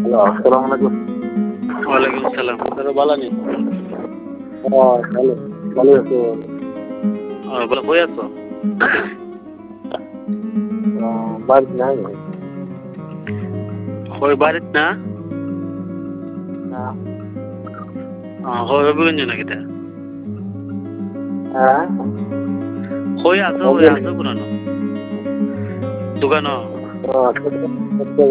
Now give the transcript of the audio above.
Hello, আসসালামু আলাইকুম। ওয়ালাইকুম সালাম। তারা ভালো নেই? ভালো ভালো আছো? বলে কই আছো? বাড়ি নাই কই বাড়িত না? না। কই অভিগঞ্জ নাকি তা? হ্যাঁ কই আছো? কই আছো কোন দোকান?